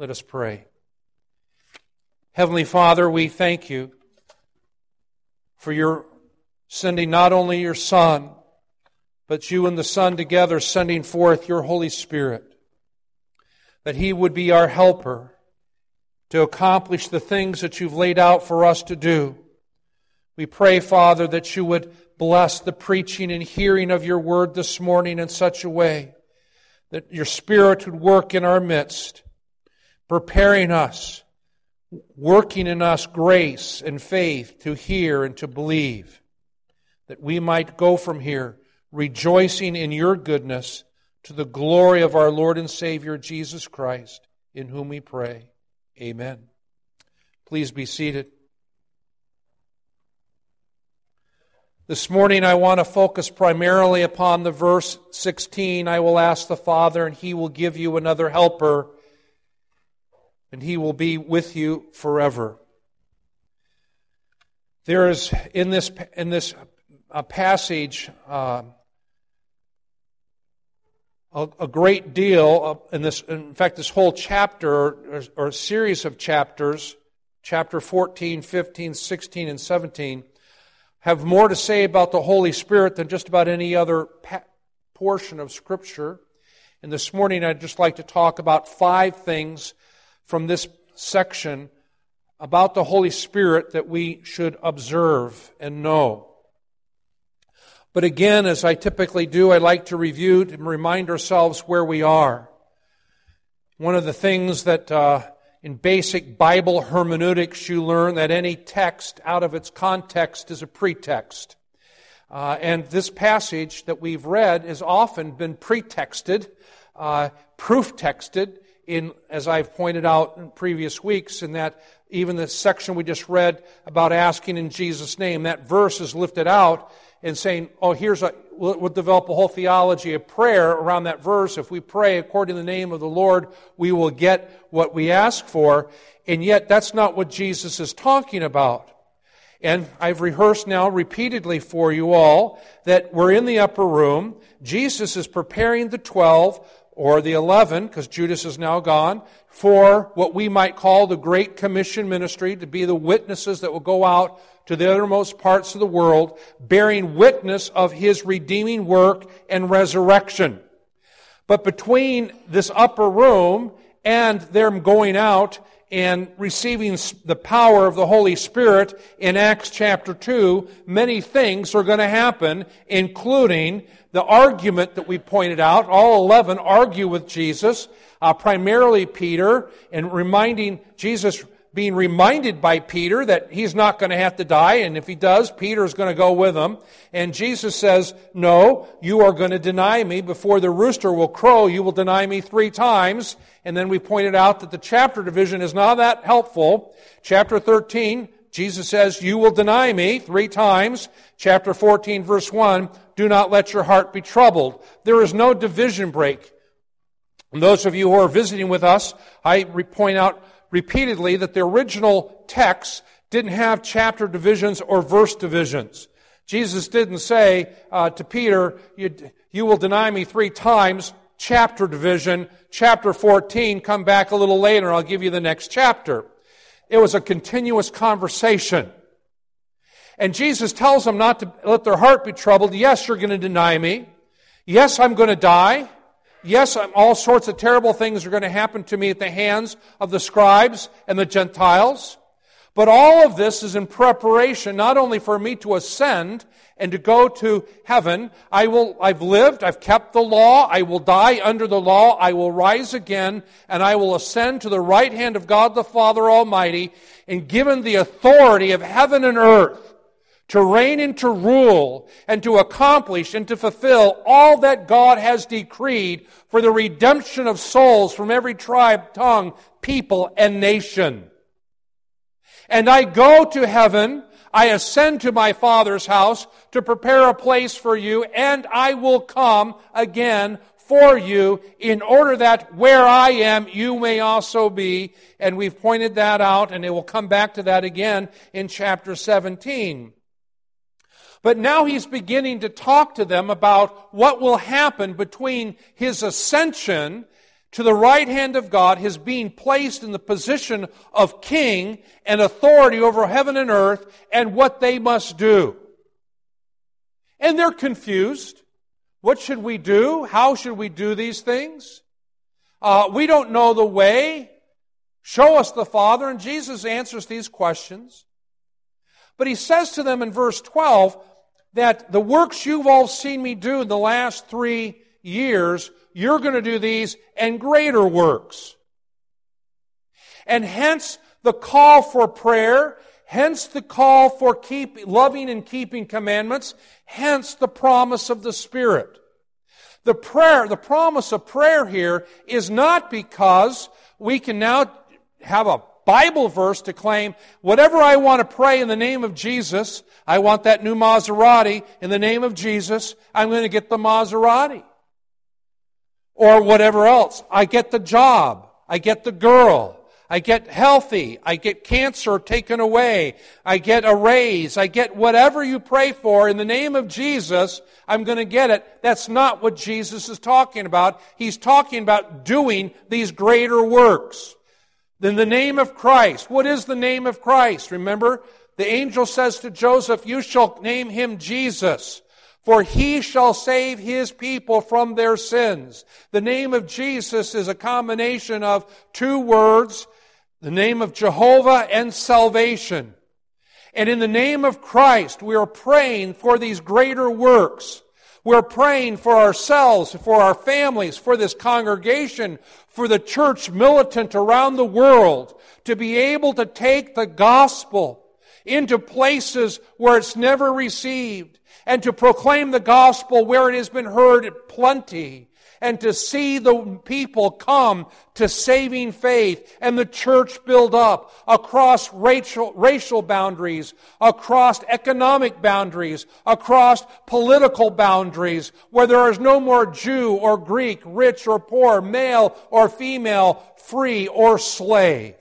Let us pray. Heavenly Father, we thank you for your sending not only your Son, but you and the Son together sending forth your Holy Spirit, that He would be our helper to accomplish the things that you've laid out for us to do. We pray, Father, that you would bless the preaching and hearing of your word this morning in such a way that your Spirit would work in our midst, preparing us, working in us grace and faith to hear and to believe, that we might go from here rejoicing in your goodness to the glory of our Lord and Savior Jesus Christ, in whom we pray. Amen. Please be seated. This morning I want to focus primarily upon the verse 16. I will ask the Father, and He will give you another helper, and He will be with you forever. There is in this passage a great deal in this. In fact, this whole chapter or a series of chapters, chapter 14, 15, 16, and 17, have more to say about the Holy Spirit than just about any other portion of Scripture. And this morning I'd just like to talk about 5 things from this section about the Holy Spirit that we should observe and know. But again, as I typically do, I like to review and remind ourselves where we are. One of the things that in basic Bible hermeneutics you learn that any text out of its context is a pretext. And this passage that we've read has often been pretexted, proof-texted, as I've pointed out in previous weeks, in that even the section we just read about asking in Jesus' name, that verse is lifted out and saying, we'll develop a whole theology of prayer around that verse. If we pray according to the name of the Lord, we will get what we ask for. And yet, that's not what Jesus is talking about. And I've rehearsed now repeatedly for you all that we're in the upper room. Jesus is preparing the 12, or the 11, because Judas is now gone, for what we might call the Great Commission ministry, to be the witnesses that will go out to the uttermost parts of the world, bearing witness of His redeeming work and resurrection. But between this upper room and them going out and receiving the power of the Holy Spirit in Acts chapter 2, many things are going to happen, including the argument that we pointed out. All 11 argue with Jesus, primarily Peter, and being reminded by Peter that he's not going to have to die, and if he does, Peter's going to go with him. And Jesus says, no, you are going to deny me. Before the rooster will crow, you will deny me 3 times. And then we pointed out that the chapter division is not that helpful. Chapter 13, Jesus says, you will deny me 3 times. Chapter 14, verse 1, do not let your heart be troubled. There is no division break. And those of you who are visiting with us, I point out repeatedly that the original text didn't have chapter divisions or verse divisions. Jesus didn't say to Peter, you will deny me 3 times, chapter division, chapter 14, come back a little later, I'll give you the next chapter. It was a continuous conversation. And Jesus tells them not to let their heart be troubled. Yes, you're going to deny me. Yes, I'm going to die. Yes, all sorts of terrible things are going to happen to me at the hands of the scribes and the Gentiles. But all of this is in preparation not only for me to ascend and to go to heaven. I've lived, I've kept the law, I will die under the law, I will rise again, and I will ascend to the right hand of God the Father Almighty, and given the authority of heaven and earth, to reign and to rule and to accomplish and to fulfill all that God has decreed for the redemption of souls from every tribe, tongue, people, and nation. And I go to heaven, I ascend to my Father's house to prepare a place for you, and I will come again for you in order that where I am, you may also be. And we've pointed that out, and it will come back to that again in chapter 17. But now he's beginning to talk to them about what will happen between his ascension to the right hand of God, his being placed in the position of king and authority over heaven and earth, and what they must do. And they're confused. What should we do? How should we do these things? We don't know the way. Show us the Father. And Jesus answers these questions. But he says to them in verse 12 that the works you've all seen me do in the last 3 years, you're going to do these and greater works. And hence the call for prayer, hence the call for loving and keeping commandments, hence the promise of the Spirit. The promise of prayer here is not because we can now have a Bible verse to claim, whatever I want to pray in the name of Jesus, I want that new Maserati, in the name of Jesus, I'm going to get the Maserati. Or whatever else. I get the job. I get the girl. I get healthy. I get cancer taken away. I get a raise. I get whatever you pray for in the name of Jesus, I'm going to get it. That's not what Jesus is talking about. He's talking about doing these greater works. In the name of Christ. What is the name of Christ? Remember, the angel says to Joseph, you shall name him Jesus, for he shall save his people from their sins. The name of Jesus is a combination of 2 words, the name of Jehovah and salvation. And in the name of Christ, we are praying for these greater works. We're praying for ourselves, for our families, for this congregation, for the church militant around the world, to be able to take the gospel into places where it's never received, and to proclaim the gospel where it has been heard plenty, and to see the people come to saving faith and the church build up across racial boundaries, across economic boundaries, across political boundaries, where there is no more Jew or Greek, rich or poor, male or female, free or slave.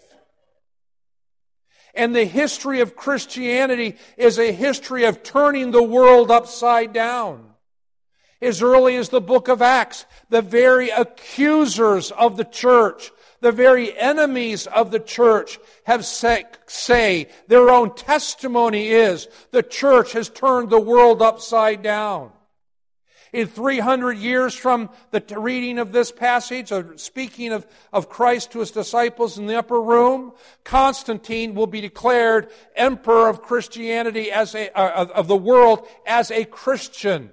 And the history of Christianity is a history of turning the world upside down. As early as the book of Acts, the very accusers of the church, the very enemies of the church have say their own testimony is the church has turned the world upside down. In 300 years from the reading of this passage, speaking of Christ to his disciples in the upper room, Constantine will be declared emperor of Christianity of the world as a Christian.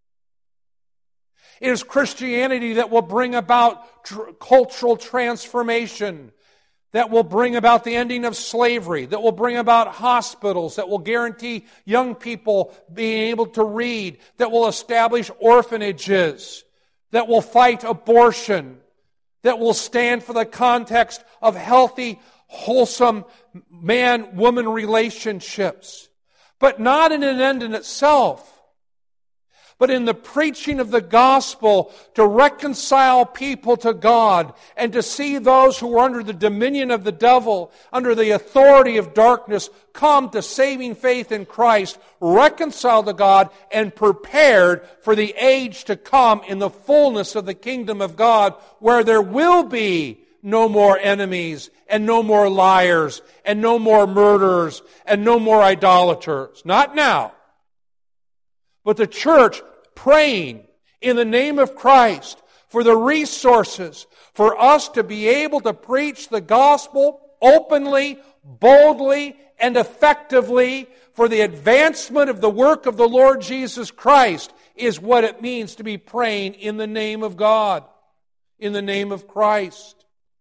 It is Christianity that will bring about cultural transformation, that will bring about the ending of slavery, that will bring about hospitals, that will guarantee young people being able to read, that will establish orphanages, that will fight abortion, that will stand for the context of healthy, wholesome man-woman relationships. But not in an end in itself, but in the preaching of the gospel to reconcile people to God and to see those who are under the dominion of the devil, under the authority of darkness, come to saving faith in Christ, reconciled to God, and prepared for the age to come in the fullness of the kingdom of God, where there will be no more enemies, and no more liars, and no more murderers, and no more idolaters. Not now. But the church praying in the name of Christ for the resources for us to be able to preach the gospel openly, boldly, and effectively for the advancement of the work of the Lord Jesus Christ is what it means to be praying in the name of God, in the name of Christ.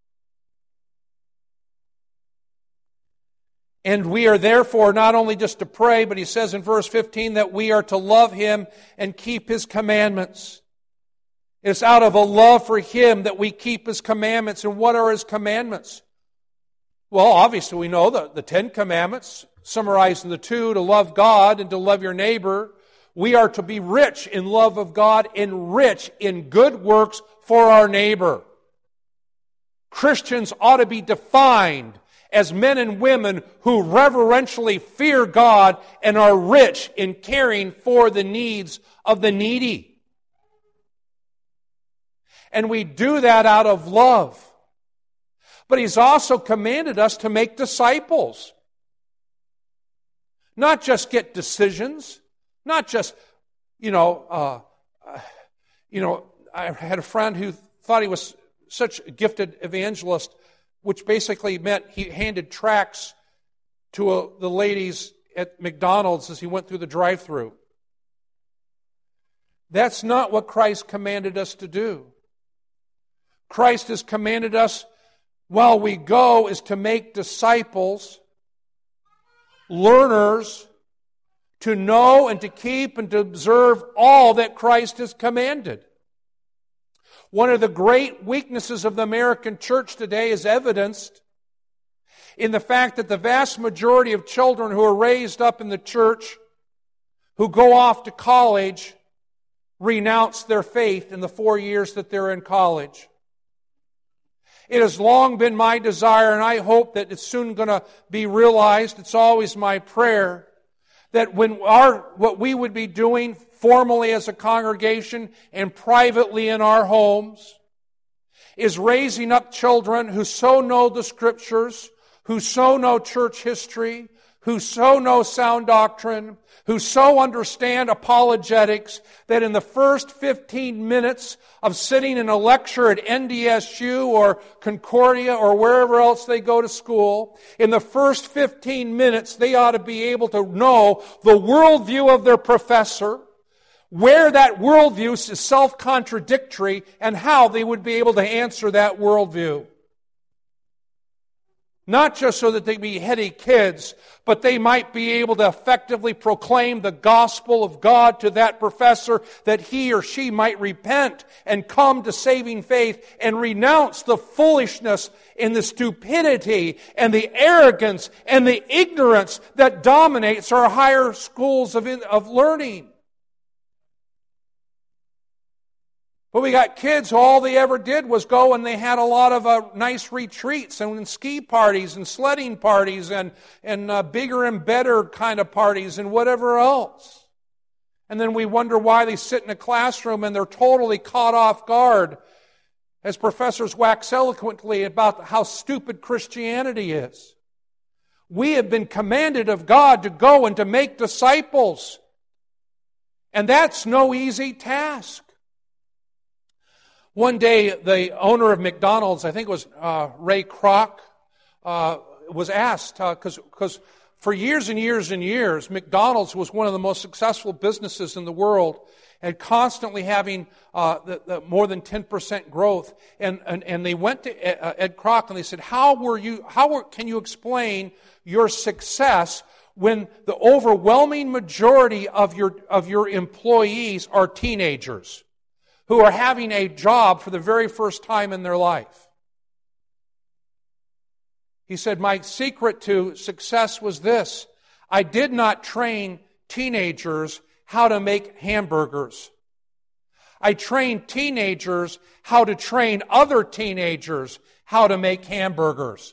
And we are therefore not only just to pray, but he says in verse 15 that we are to love him and keep his commandments. It's out of a love for him that we keep his commandments. And what are his commandments? Well, obviously we know the 10 commandments, summarized in the 2, to love God and to love your neighbor. We are to be rich in love of God and rich in good works for our neighbor. Christians ought to be defined as men and women who reverentially fear God and are rich in caring for the needs of the needy. And we do that out of love. But He's also commanded us to make disciples. Not just get decisions. Not just, I had a friend who thought he was such a gifted evangelist, which basically meant he handed tracts to the ladies at McDonald's as he went through the drive-thru. That's not what Christ commanded us to do. Christ has commanded us while we go is to make disciples, learners, to know and to keep and to observe all that Christ has commanded. One of the great weaknesses of the American church today is evidenced in the fact that the vast majority of children who are raised up in the church, who go off to college, renounce their faith in the 4 years that they're in college. It has long been my desire, and I hope that it's soon going to be realized, it's always my prayer, that what we would be doing formally as a congregation and privately in our homes is raising up children who so know the Scriptures, who so know church history, who so know sound doctrine, who so understand apologetics, that in the first 15 minutes of sitting in a lecture at NDSU or Concordia or wherever else they go to school, in the first 15 minutes they ought to be able to know the worldview of their professor, where that worldview is self-contradictory, and how they would be able to answer that worldview. Not just so that they be heady kids, but they might be able to effectively proclaim the gospel of God to that professor, that he or she might repent and come to saving faith and renounce the foolishness and the stupidity and the arrogance and the ignorance that dominates our higher schools of learning. But we got kids who all they ever did was go and they had a lot of nice retreats and ski parties and sledding parties and bigger and better kind of parties and whatever else. And then we wonder why they sit in a classroom and they're totally caught off guard as professors wax eloquently about how stupid Christianity is. We have been commanded of God to go and to make disciples. And that's no easy task. One day, the owner of McDonald's, I think it was Ray Kroc, was asked, because for years and years and years, McDonald's was one of the most successful businesses in the world, and constantly having the more than 10% growth. And they went to Ed Kroc and they said, how can you explain your success when the overwhelming majority of your employees are teenagers who are having a job for the very first time in their life? He said, my secret to success was this: I did not train teenagers how to make hamburgers. I trained teenagers how to train other teenagers how to make hamburgers.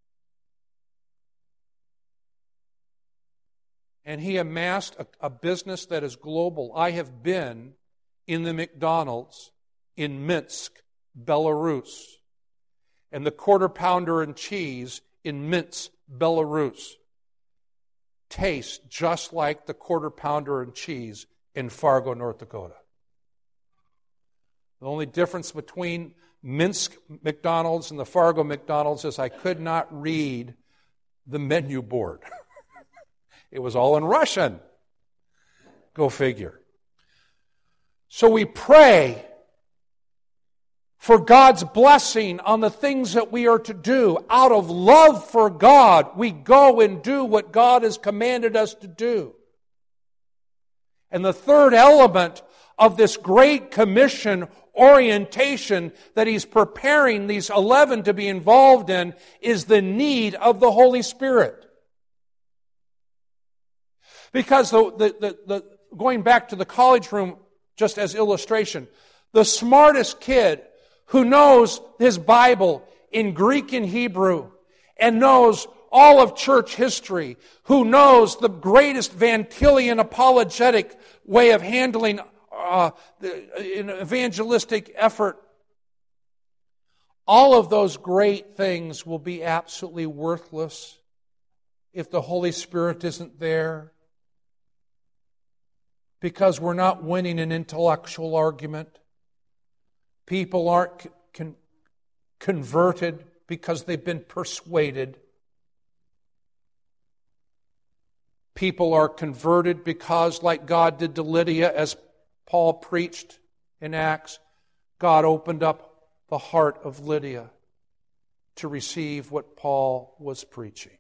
And he amassed a business that is global. I have been in the McDonald's in Minsk, Belarus, and the Quarter Pounder and cheese in Minsk, Belarus tastes just like the Quarter Pounder and cheese in Fargo, North Dakota. The only difference between Minsk McDonald's and the Fargo McDonald's is I could not read the menu board. It was all in Russian. Go figure. So we pray for God's blessing on the things that we are to do. Out of love for God, we go and do what God has commanded us to do. And the third element of this Great Commission orientation that He's preparing these 11 to be involved in is the need of the Holy Spirit. Because going back to the college room, just as illustration, the smartest kid who knows his Bible in Greek and Hebrew and knows all of church history, who knows the greatest Van Tillian apologetic way of handling an evangelistic effort All of those great things will be absolutely worthless if the Holy Spirit isn't there, because we're not winning an intellectual argument. People aren't converted because they've been persuaded. People are converted because, like God did to Lydia, as Paul preached in Acts, God opened up the heart of Lydia to receive what Paul was preaching.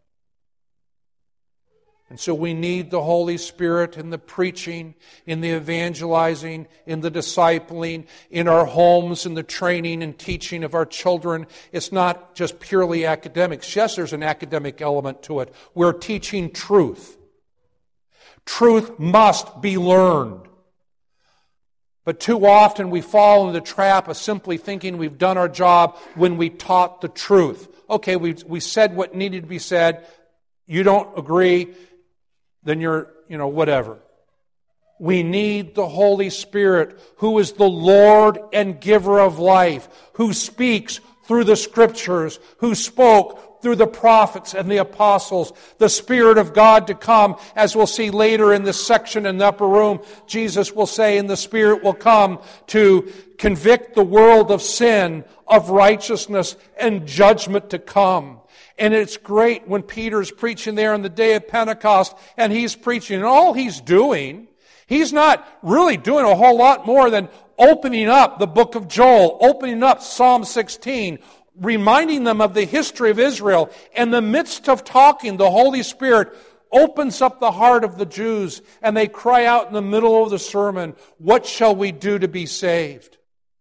And so we need the Holy Spirit in the preaching, in the evangelizing, in the discipling, in our homes, in the training and teaching of our children. It's not just purely academics. Yes, there's an academic element to it. We're teaching truth. Truth must be learned. But too often we fall into the trap of simply thinking we've done our job when we taught the truth. Okay, we said what needed to be said. You don't agree, then you're, whatever. We need the Holy Spirit, who is the Lord and giver of life, who speaks through the Scriptures, who spoke through the prophets and the apostles, the Spirit of God to come, as we'll see later in this section in the upper room. Jesus will say, and the Spirit will come to convict the world of sin, of righteousness, and judgment to come. And it's great when Peter's preaching there on the day of Pentecost, and he's preaching, and all he's doing, he's not really doing a whole lot more than opening up the book of Joel, opening up Psalm 16, reminding them of the history of Israel. In the midst of talking, the Holy Spirit opens up the heart of the Jews, and they cry out in the middle of the sermon, "What shall we do to be saved?"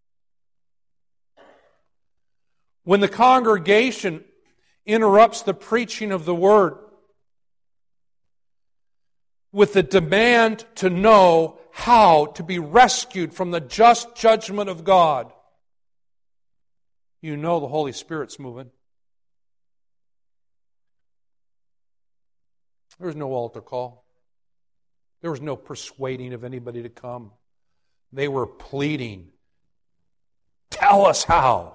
When the congregation interrupts the preaching of the Word with the demand to know how to be rescued from the just judgment of God, you know the Holy Spirit's moving. There was no altar call. There was no persuading of anybody to come. They were pleading, "Tell us how."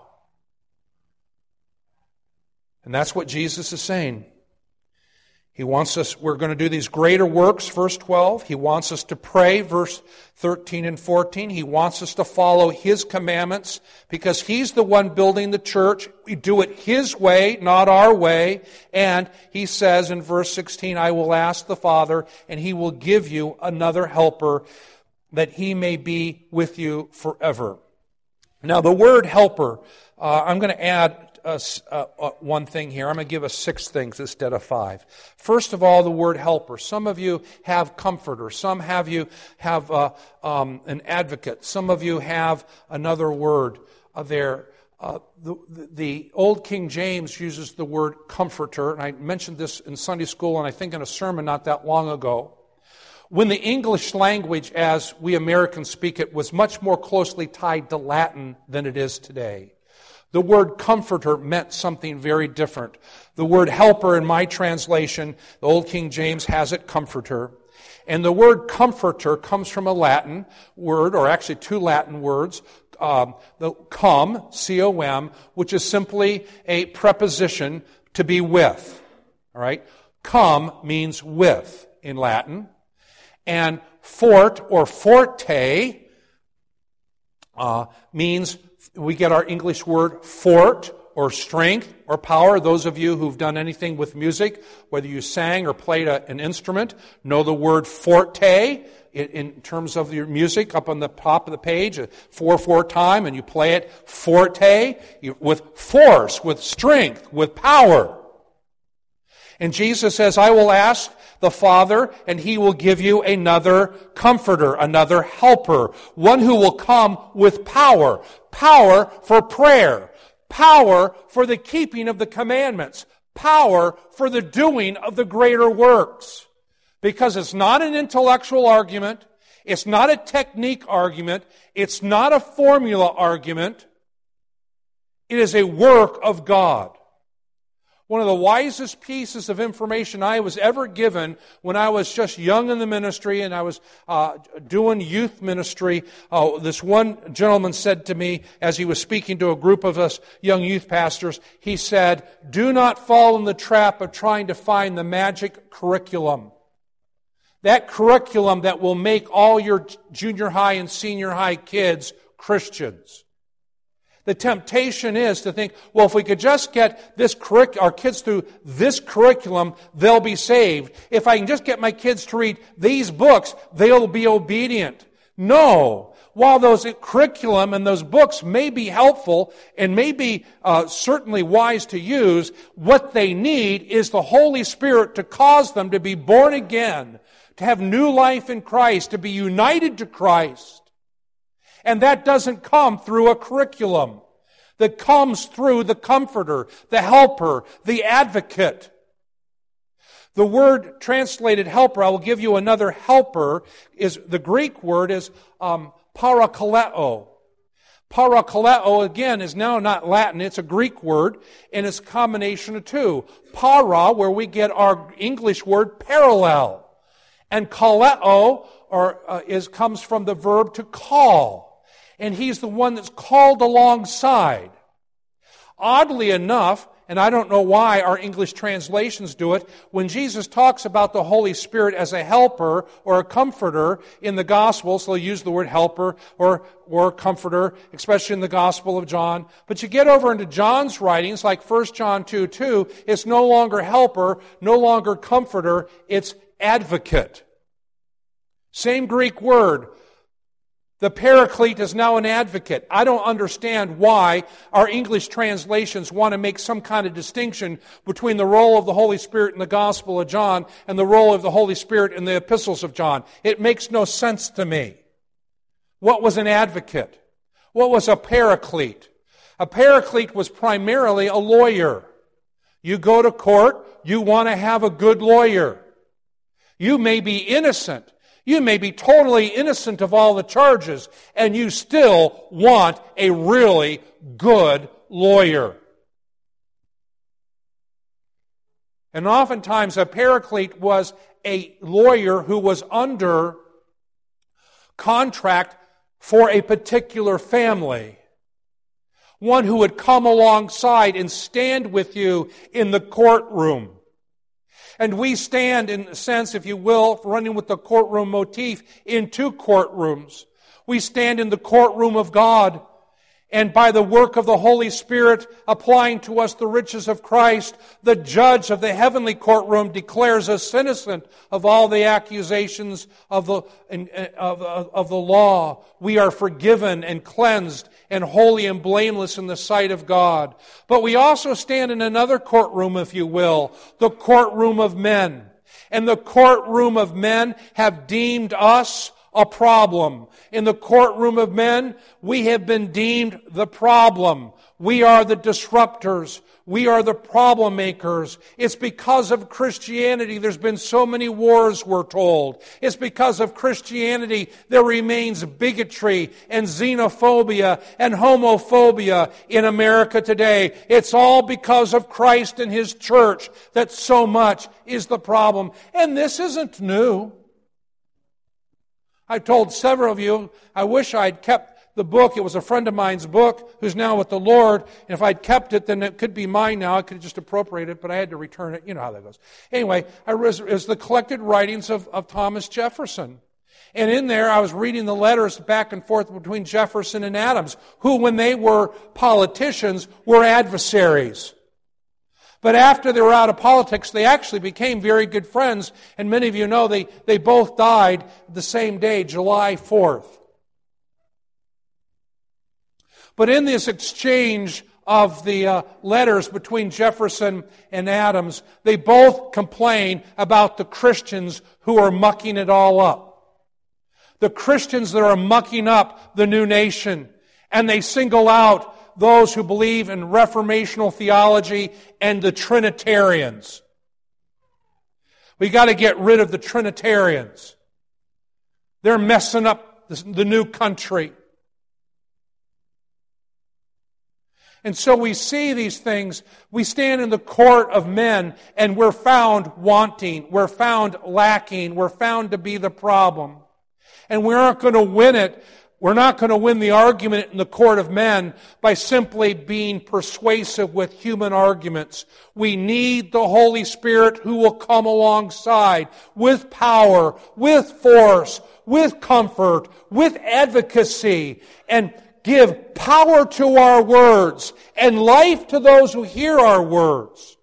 And that's what Jesus is saying. He wants us, we're going to do these greater works, verse 12. He wants us to pray, verse 13 and 14. He wants us to follow His commandments because He's the one building the church. We do it His way, not our way. And He says in verse 16, "I will ask the Father, and He will give you another helper, that He may be with you forever." Now the word helper, I'm going to add one thing here. I'm going to give us 6 things instead of 5. First of all, the word helper. Some of you have comforter. Some have an advocate. Some of you have another word there. The Old King James uses the word comforter, and I mentioned this in Sunday school and I think in a sermon not that long ago. When the English language, as we Americans speak it, was much more closely tied to Latin than it is today, the word comforter meant something very different. The word helper in my translation, the Old King James has it comforter. And the word comforter comes from a Latin word, or actually 2 Latin words, the cum, C-O-M, which is simply a preposition to be with. All right? Cum means with in Latin. And fort or forte means, we get our English word fort or strength or power. Those of you who've done anything with music, whether you sang or played an instrument, know the word forte in terms of your music up on the top of the page, a 4/4 time, and you play it forte, with force, with strength, with power. And Jesus says, "I will ask the Father, and He will give you another comforter, another helper, one who will come with power. Power for prayer, power for the keeping of the commandments, power for the doing of the greater works." Because it's not an intellectual argument, it's not a technique argument, it's not a formula argument, it is a work of God. One of the wisest pieces of information I was ever given when I was just young in the ministry and I was doing youth ministry, this one gentleman said to me as he was speaking to a group of us young youth pastors, he said, "Do not fall in the trap of trying to find the magic curriculum. That curriculum that will make all your junior high and senior high kids Christians." The temptation is to think, well, if we could just get our kids through this curriculum, they'll be saved. If I can just get my kids to read these books, they'll be obedient. No. While those curriculum and those books may be helpful and may be certainly wise to use, what they need is the Holy Spirit to cause them to be born again, to have new life in Christ, to be united to Christ. And that doesn't come through a curriculum. That comes through the Comforter, the Helper, the Advocate. The word translated helper, I will give you another helper, the Greek word is parakaleo. Parakaleo, again, is now not Latin, it's a Greek word, and it's a combination of two. Para, where we get our English word parallel. And kaleo comes from the verb to call. And He's the one that's called alongside. Oddly enough, and I don't know why our English translations do it, when Jesus talks about the Holy Spirit as a helper or a comforter in the Gospels, they'll use the word helper or comforter, especially in the Gospel of John. But you get over into John's writings, like 1 John 2:2, it's no longer helper, no longer comforter, it's advocate. Same Greek word. The Paraclete is now an advocate. I don't understand why our English translations want to make some kind of distinction between the role of the Holy Spirit in the Gospel of John and the role of the Holy Spirit in the epistles of John. It makes no sense to me. What was an advocate? What was a Paraclete? A Paraclete was primarily a lawyer. You go to court, you want to have a good lawyer. You may be innocent. You may be totally innocent of all the charges, and you still want a really good lawyer. And oftentimes a paraclete was a lawyer who was under contract for a particular family. One who would come alongside and stand with you in the courtroom. And we stand, in a sense, if you will, running with the courtroom motif, in two courtrooms. We stand in the courtroom of God, and by the work of the Holy Spirit applying to us the riches of Christ, the judge of the heavenly courtroom declares us innocent of all the accusations of the law. We are forgiven and cleansed and holy and blameless in the sight of God. But we also stand in another courtroom, if you will, the courtroom of men. And the courtroom of men have deemed us a problem. In the courtroom of men, we have been deemed the problem. We are the disruptors. We are the problem makers. It's because of Christianity there's been so many wars, we're told. It's because of Christianity there remains bigotry and xenophobia and homophobia in America today. It's all because of Christ and His church that so much is the problem. And this isn't new. I told several of you, I wish I'd kept the book. It was a friend of mine's book who's now with the Lord. And if I'd kept it, then it could be mine now. I could just appropriate it, but I had to return it. You know how that goes. Anyway, it was the collected writings of Thomas Jefferson. And in there, I was reading the letters back and forth between Jefferson and Adams, who, when they were politicians, were adversaries. But after they were out of politics, they actually became very good friends. And many of you know they both died the same day, July 4th. But in this exchange of the letters between Jefferson and Adams, they both complain about the Christians who are mucking it all up. The Christians that are mucking up the new nation. And they single out those who believe in reformational theology and the Trinitarians. We got to get rid of the Trinitarians. They're messing up the new country. And so we see these things. We stand in the court of men and we're found wanting. We're found lacking. We're found to be the problem. And we aren't going to win it. We're not going to win the argument in the court of men by simply being persuasive with human arguments. We need the Holy Spirit who will come alongside with power, with force, with comfort, with advocacy, and give power to our words and life to those who hear our words.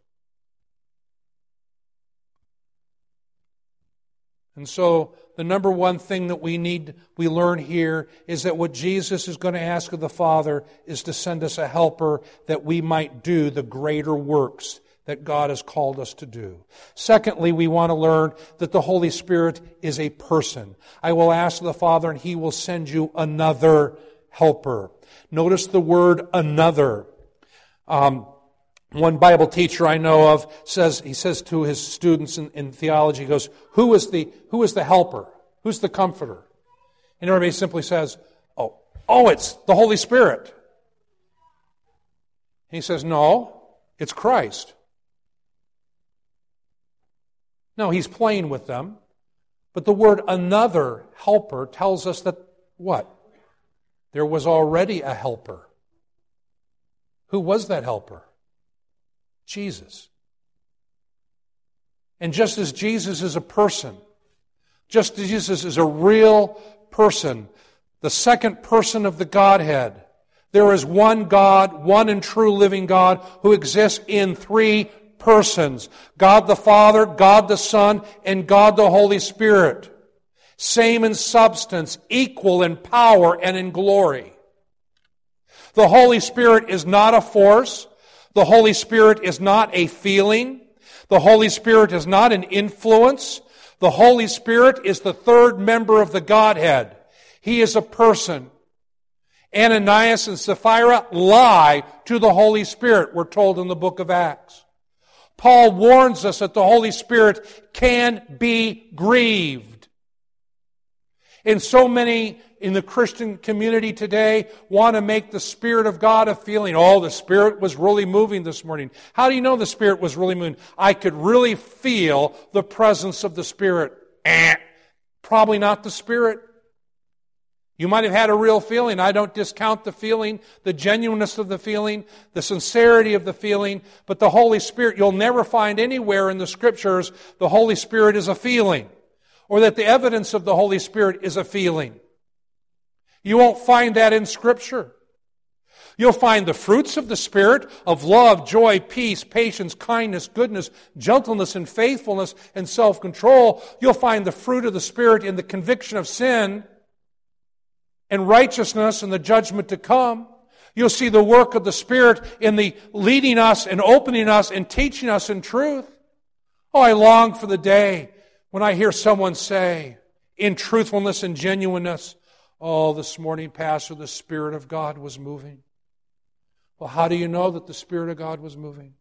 And so, the number one thing that we learn here is that what Jesus is going to ask of the Father is to send us a helper that we might do the greater works that God has called us to do. Secondly, we want to learn that the Holy Spirit is a person. I will ask the Father and He will send you another helper. Notice the word another. One Bible teacher I know of says to his students in theology, he goes, who is the helper? Who's the comforter? And everybody simply says, oh, it's the Holy Spirit. And he says, no, it's Christ. No, he's playing with them. But the word another helper tells us that what? There was already a helper. Who was that helper? Jesus. And just as Jesus is a person, just as Jesus is a real person, the second person of the Godhead, there is one God, one and true living God who exists in three persons. God the Father, God the Son, and God the Holy Spirit. Same in substance, equal in power and in glory. The Holy Spirit is not a force. The Holy Spirit is not a feeling. The Holy Spirit is not an influence. The Holy Spirit is the third member of the Godhead. He is a person. Ananias and Sapphira lie to the Holy Spirit, we're told in the book of Acts. Paul warns us that the Holy Spirit can be grieved. And so many in the Christian community today want to make the Spirit of God a feeling. Oh, the Spirit was really moving this morning. How do you know the Spirit was really moving? I could really feel the presence of the Spirit. Probably not the Spirit. You might have had a real feeling. I don't discount the feeling, the genuineness of the feeling, the sincerity of the feeling, but the Holy Spirit, you'll never find anywhere in the Scriptures the Holy Spirit is a feeling, or that the evidence of the Holy Spirit is a feeling. You won't find that in Scripture. You'll find the fruits of the Spirit of love, joy, peace, patience, kindness, goodness, gentleness, and faithfulness, and self-control. You'll find the fruit of the Spirit in the conviction of sin and righteousness and the judgment to come. You'll see the work of the Spirit in the leading us and opening us and teaching us in truth. Oh, I long for the day when I hear someone say, in truthfulness and genuineness, oh, this morning, Pastor, the Spirit of God was moving. Well, how do you know that the Spirit of God was moving?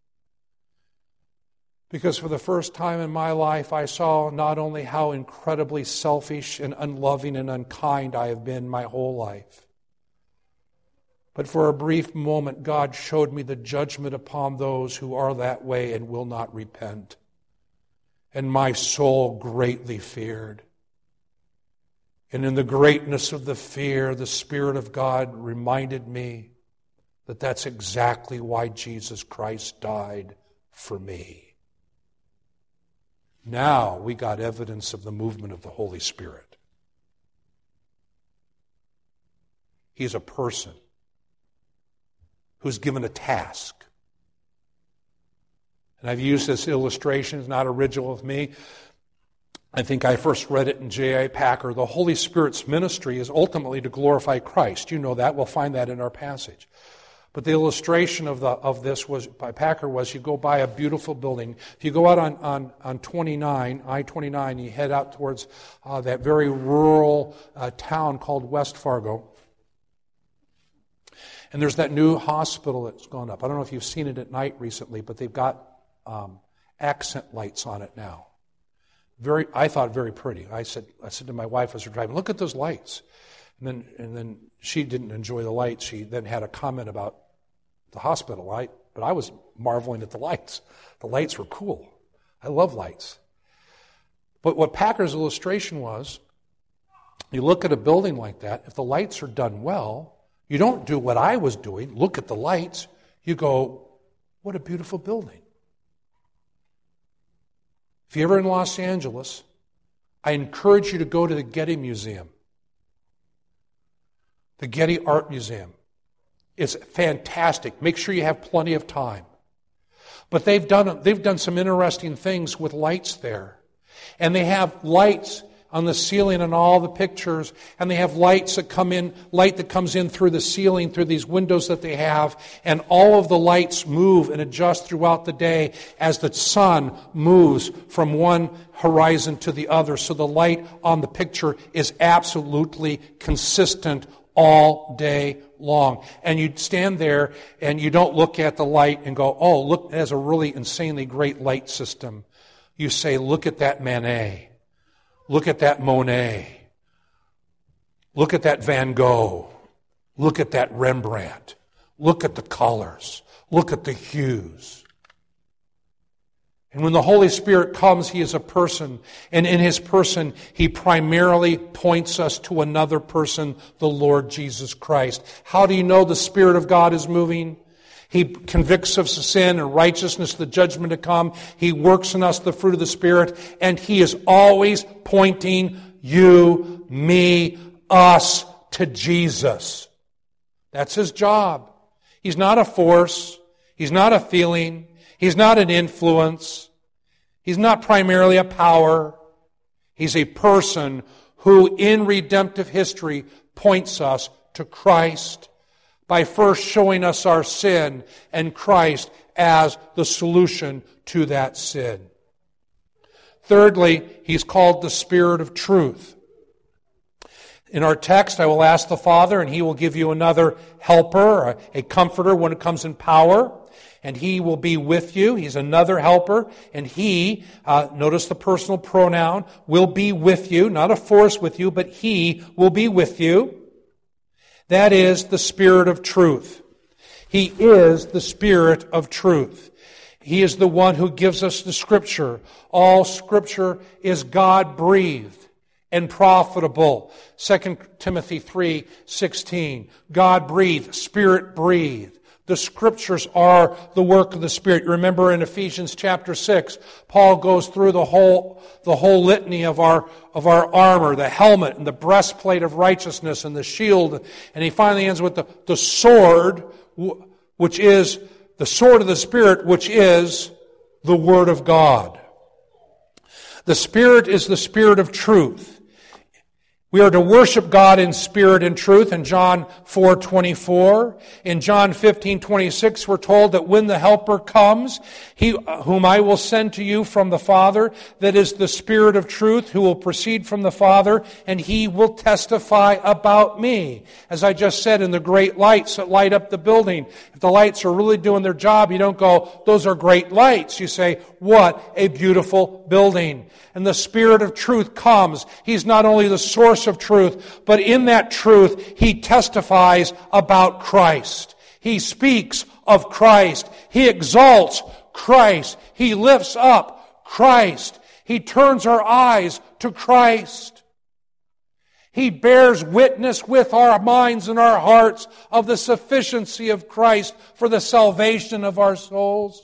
Because for the first time in my life, I saw not only how incredibly selfish and unloving and unkind I have been my whole life, but for a brief moment, God showed me the judgment upon those who are that way and will not repent. And my soul greatly feared. And in the greatness of the fear, the Spirit of God reminded me that that's exactly why Jesus Christ died for me. Now we got evidence of the movement of the Holy Spirit. He's a person who's given a task. And I've used this illustration, it's not original with me. I think I first read it in J.I. Packer. The Holy Spirit's ministry is ultimately to glorify Christ. You know that. We'll find that in our passage. But the illustration of this was by Packer was you go by a beautiful building. If you go out on 29, I-29, you head out towards that very rural town called West Fargo. And there's that new hospital that's gone up. I don't know if you've seen it at night recently, but they've got accent lights on it now. I thought very pretty. I said to my wife as we're driving, look at those lights. And then she didn't enjoy the lights. She then had a comment about the hospital light, but I was marveling at the lights. The lights were cool. I love lights. But what Packer's illustration was, you look at a building like that, if the lights are done well, you don't do what I was doing, look at the lights, you go, what a beautiful building. If you're ever in Los Angeles, I encourage you to go to the Getty Museum. The Getty Art Museum. It's fantastic. Make sure you have plenty of time. But they've done some interesting things with lights there. And they have lights on the ceiling on all the pictures, and they have light that comes in through the ceiling, through these windows that they have, and all of the lights move and adjust throughout the day as the sun moves from one horizon to the other. So the light on the picture is absolutely consistent all day long. And you stand there and you don't look at the light and go, oh, look, it has a really insanely great light system. You say, look at that Manet. Look at that Monet. Look at that Van Gogh. Look at that Rembrandt. Look at the colors. Look at the hues. And when the Holy Spirit comes, He is a person. And in His person, He primarily points us to another person, the Lord Jesus Christ. How do you know the Spirit of God is moving? He convicts us of sin and righteousness, the judgment to come. He works in us the fruit of the Spirit. And He is always pointing you, me, us to Jesus. That's His job. He's not a force. He's not a feeling. He's not an influence. He's not primarily a power. He's a person who in redemptive history points us to Christ by first showing us our sin and Christ as the solution to that sin. Thirdly, He's called the Spirit of Truth. In our text, I will ask the Father, and He will give you another helper, a comforter when it comes in power, and He will be with you. He's another helper, and He, notice the personal pronoun, will be with you, not a force with you, but He will be with you. That is the Spirit of truth. He is the Spirit of truth. He is the one who gives us the Scripture. All Scripture is God-breathed and profitable. 2 Timothy 3:16. God-breathed, Spirit-breathed. The Scriptures are the work of the Spirit. Remember in Ephesians chapter 6, Paul goes through the whole litany of our armor, the helmet and the breastplate of righteousness and the shield. And he finally ends with the sword, which is the sword of the Spirit, which is the Word of God. The Spirit is the Spirit of truth. We are to worship God in spirit and truth in John 4:24. In John 15:26, we're told that when the Helper comes, He whom I will send to you from the Father, that is the Spirit of truth, who will proceed from the Father, and He will testify about me. As I just said, in the great lights that light up the building. If the lights are really doing their job, you don't go, those are great lights. You say, what a beautiful building. And the Spirit of truth comes. He's not only the source of truth, but in that truth, He testifies about Christ. He speaks of Christ. He exalts Christ. He lifts up Christ. He turns our eyes to Christ. He bears witness with our minds and our hearts of the sufficiency of Christ for the salvation of our souls.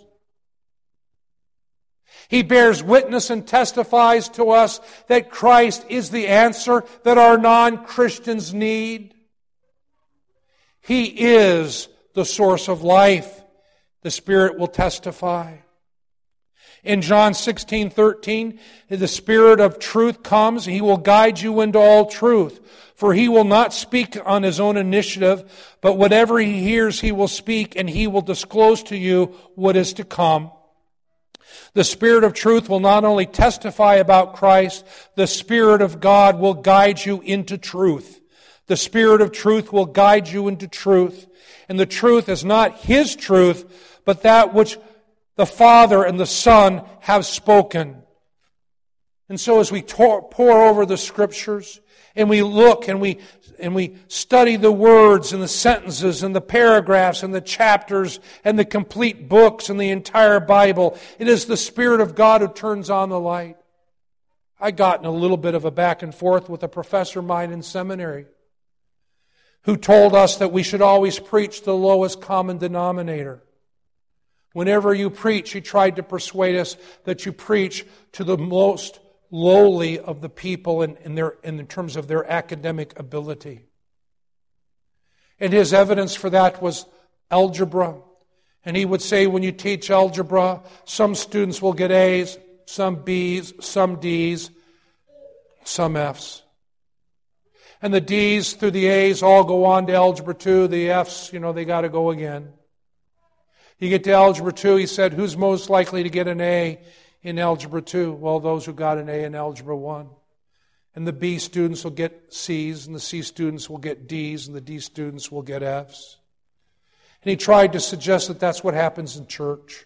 He bears witness and testifies to us that Christ is the answer that our non-Christians need. He is the source of life. The Spirit will testify. In John 16:13, the Spirit of truth comes. He will guide you into all truth. For He will not speak on His own initiative, but whatever He hears, He will speak, and He will disclose to you what is to come. The Spirit of truth will not only testify about Christ, the Spirit of God will guide you into truth. The Spirit of truth will guide you into truth. And the truth is not His truth, but that which the Father and the Son have spoken. And so as we pour over the Scriptures, And we look and we study the words and the sentences and the paragraphs and the chapters and the complete books and the entire Bible. It is the Spirit of God who turns on the light. I got in a little bit of a back and forth with a professor of mine in seminary who told us that we should always preach the lowest common denominator. Whenever you preach, he tried to persuade us that you preach to the most lowly of the people in terms of their academic ability. And his evidence for that was algebra. And he would say when you teach algebra, some students will get A's, some B's, some D's, some F's. And the D's through the A's all go on to Algebra 2. The F's, they got to go again. You get to Algebra 2, he said, who's most likely to get an A in Algebra 2? Well, those who got an A in Algebra 1. And the B students will get C's, and the C students will get D's, and the D students will get F's. And he tried to suggest that that's what happens in church.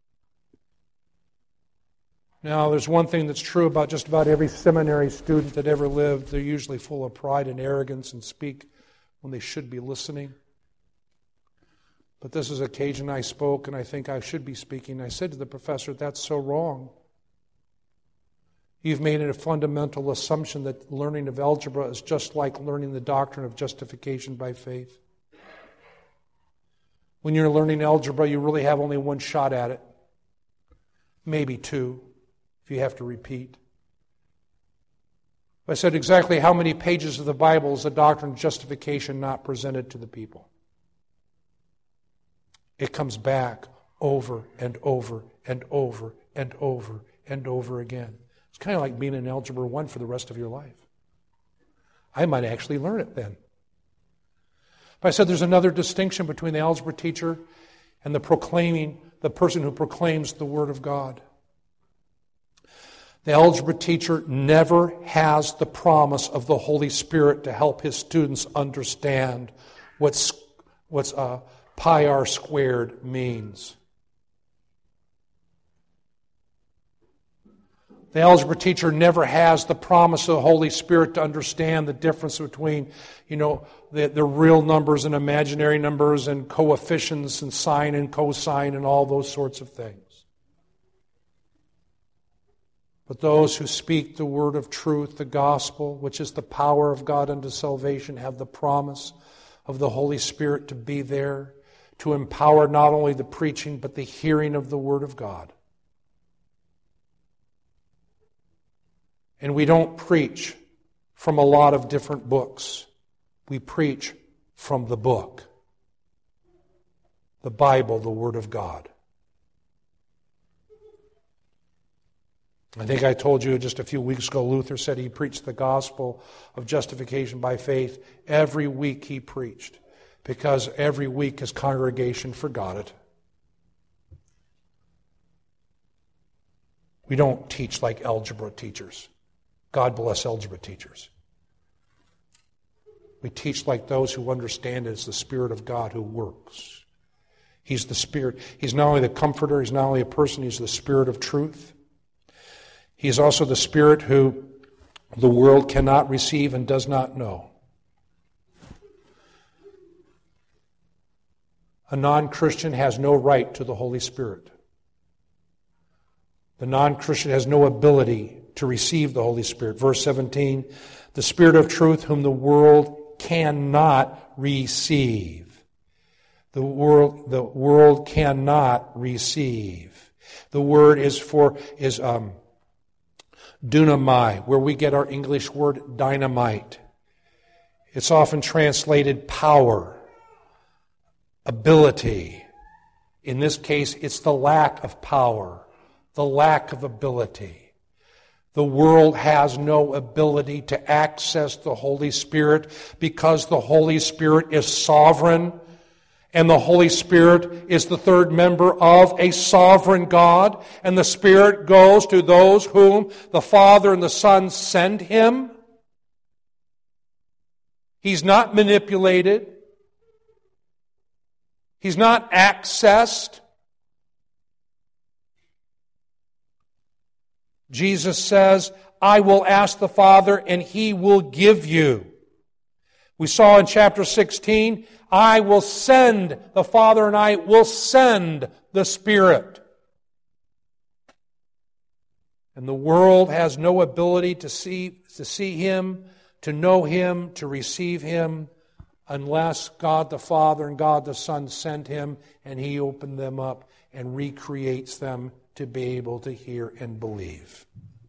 Now, there's one thing that's true about just about every seminary student that ever lived. They're usually full of pride and arrogance and speak when they should be listening. But this is an occasion I spoke, and I think I should be speaking. I said to the professor, that's so wrong. You've made it a fundamental assumption that learning of algebra is just like learning the doctrine of justification by faith. When you're learning algebra, you really have only one shot at it. Maybe two, if you have to repeat. I said, exactly how many pages of the Bible is the doctrine of justification not presented to the people? It comes back over and over and over and over and over again. It's kind of like being in Algebra 1 for the rest of your life. I might actually learn it then. But I said there's another distinction between the algebra teacher and the person who proclaims the Word of God. The algebra teacher never has the promise of the Holy Spirit to help his students understand what's pi r squared means. The algebra teacher never has the promise of the Holy Spirit to understand the difference between, the real numbers and imaginary numbers and coefficients and sine and cosine and all those sorts of things. But those who speak the word of truth, the gospel, which is the power of God unto salvation, have the promise of the Holy Spirit to be there, to empower not only the preaching, but the hearing of the Word of God. And we don't preach from a lot of different books. We preach from the book, the Bible, the Word of God. I think I told you just a few weeks ago, Luther said he preached the gospel of justification by faith. Every week he preached, because every week his congregation forgot it. We don't teach like algebra teachers. God bless algebra teachers. We teach like those who understand it's the Spirit of God who works. He's the Spirit. He's not only the comforter, he's not only a person, he's the Spirit of truth. He's also the Spirit who the world cannot receive and does not know. A non-Christian has no right to the Holy Spirit. The non-Christian has no ability to receive the Holy Spirit. Verse 17, the Spirit of truth whom the world cannot receive. The world cannot receive. The word is dunamai, where we get our English word dynamite. It's often translated power, ability. In this case, it's the lack of power, the lack of ability. The world has no ability to access the Holy Spirit because the Holy Spirit is sovereign, and the Holy Spirit is the third member of a sovereign God, and the Spirit goes to those whom the Father and the Son send Him. He's not manipulated. He's not accessed. Jesus says, I will ask the Father, and He will give you. We saw in chapter 16, I will send, the Father and I will send the Spirit. And the world has no ability to see Him, to know Him, to receive Him, unless God the Father and God the Son sent Him and He opened them up and recreates them to be able to hear and believe.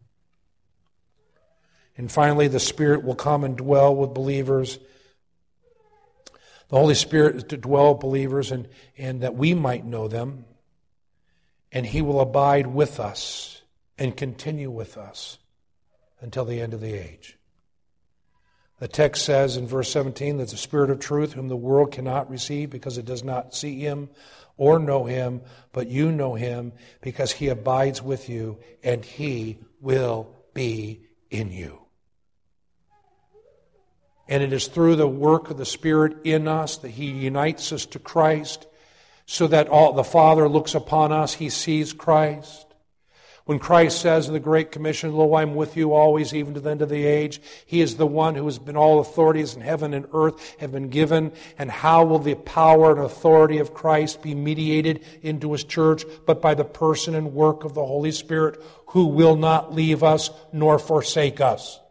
And finally, the Spirit will come and dwell with believers. The Holy Spirit is to dwell with believers and that we might know them. And He will abide with us and continue with us until the end of the age. The text says in verse 17 that the Spirit of truth, whom the world cannot receive because it does not see Him or know Him, but you know Him because He abides with you and He will be in you. And it is through the work of the Spirit in us that He unites us to Christ so that the Father looks upon us, He sees Christ. When Christ says in the Great Commission, Lo, I'm with you always, even to the end of the age, He is the one who has been all authorities in heaven and earth have been given. And how will the power and authority of Christ be mediated into His church? But by the person and work of the Holy Spirit, who will not leave us nor forsake us.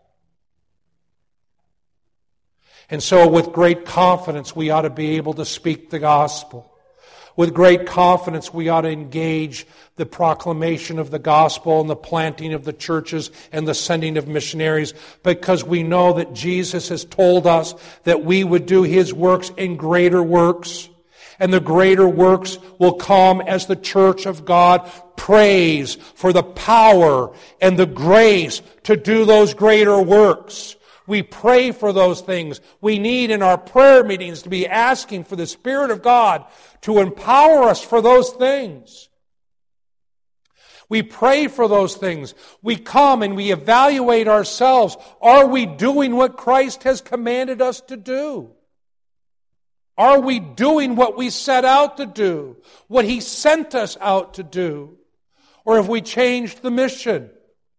And so with great confidence, we ought to be able to speak the gospel. With great confidence, we ought to engage the proclamation of the gospel and the planting of the churches and the sending of missionaries, because we know that Jesus has told us that we would do His works in greater works. And the greater works will come as the church of God prays for the power and the grace to do those greater works. We pray for those things. We need in our prayer meetings to be asking for the Spirit of God to empower us for those things. We pray for those things. We come and we evaluate ourselves. Are we doing what Christ has commanded us to do? Are we doing what we set out to do? What He sent us out to do? Or have we changed the mission?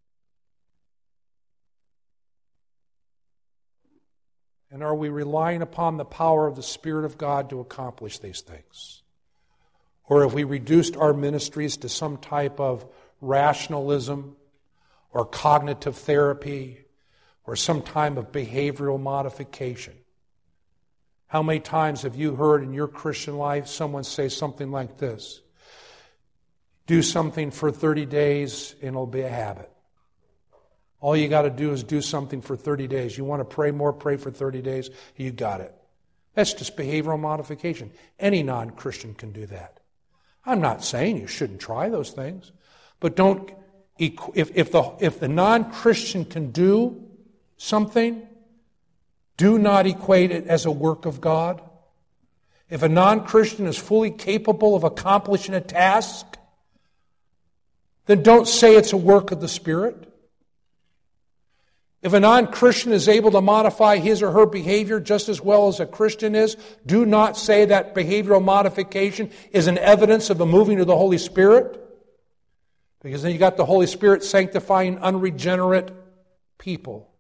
And are we relying upon the power of the Spirit of God to accomplish these things? Or have we reduced our ministries to some type of rationalism or cognitive therapy or some type of behavioral modification? How many times have you heard in your Christian life someone say something like this? Do something for 30 days and it'll be a habit. All you got to do is do something for 30 days. You want to pray more, pray for 30 days. You got it. That's just behavioral modification. Any non-Christian can do that. I'm not saying you shouldn't try those things, but don't. If the non-Christian can do something, do not equate it as a work of God. If a non-Christian is fully capable of accomplishing a task, then don't say it's a work of the Spirit. If a non-Christian is able to modify his or her behavior just as well as a Christian is, do not say that behavioral modification is an evidence of a moving of the Holy Spirit. Because then you got the Holy Spirit sanctifying unregenerate people.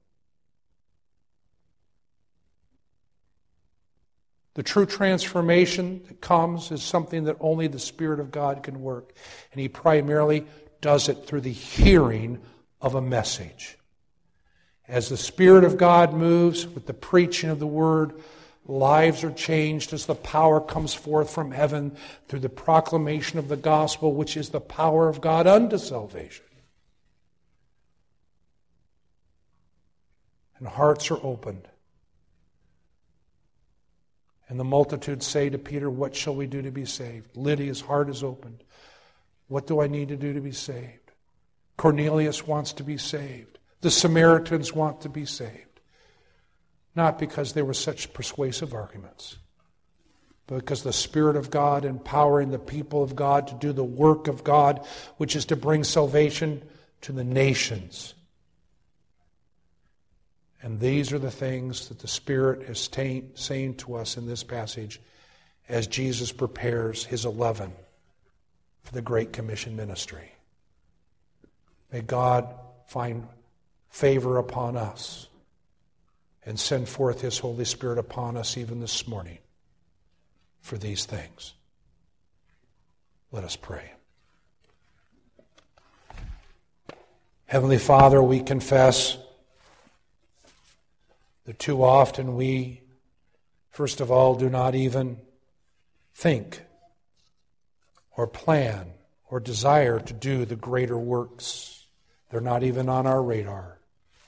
The true transformation that comes is something that only the Spirit of God can work. And He primarily does it through the hearing of a message. As the Spirit of God moves with the preaching of the Word, lives are changed as the power comes forth from heaven through the proclamation of the gospel, which is the power of God unto salvation. And hearts are opened. And the multitude say to Peter, what shall we do to be saved? Lydia's heart is opened. What do I need to do to be saved? Cornelius wants to be saved. The Samaritans want to be saved. Not because they were such persuasive arguments, but because the Spirit of God empowering the people of God to do the work of God, which is to bring salvation to the nations. And these are the things that the Spirit is saying to us in this passage as Jesus prepares His 11 for the Great Commission ministry. May God find favor upon us and send forth His Holy Spirit upon us even this morning for these things. Let us pray. Heavenly Father, we confess that too often we, first of all, do not even think or plan or desire to do the greater works. They're not even on our radar.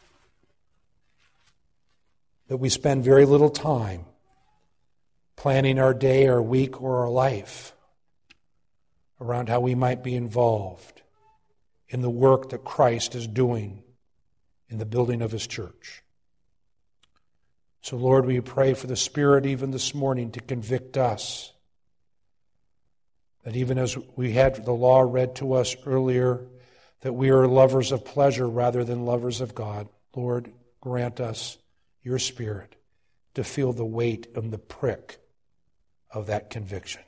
That we spend very little time planning our day, our week, or our life around how we might be involved in the work that Christ is doing in the building of His church. So, Lord, we pray for the Spirit even this morning to convict us that even as we had the law read to us earlier, that we are lovers of pleasure rather than lovers of God. Lord, grant us your Spirit to feel the weight and the prick of that conviction.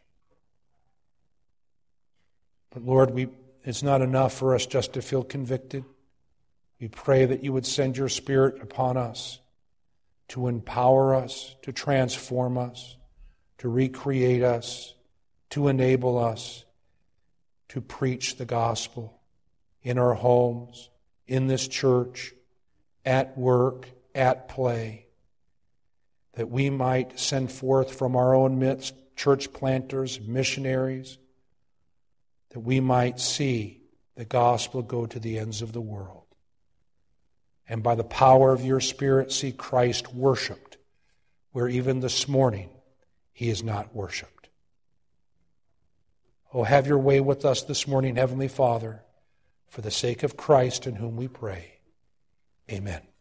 But Lord, it's not enough for us just to feel convicted. We pray that you would send your Spirit upon us to empower us, to transform us, to recreate us, to enable us to preach the gospel in our homes, in this church, at work, at play, that we might send forth from our own midst church planters, missionaries, that we might see the gospel go to the ends of the world. And by the power of your Spirit, see Christ worshipped, where even this morning He is not worshipped. Oh, have your way with us this morning, Heavenly Father, for the sake of Christ in whom we pray. Amen.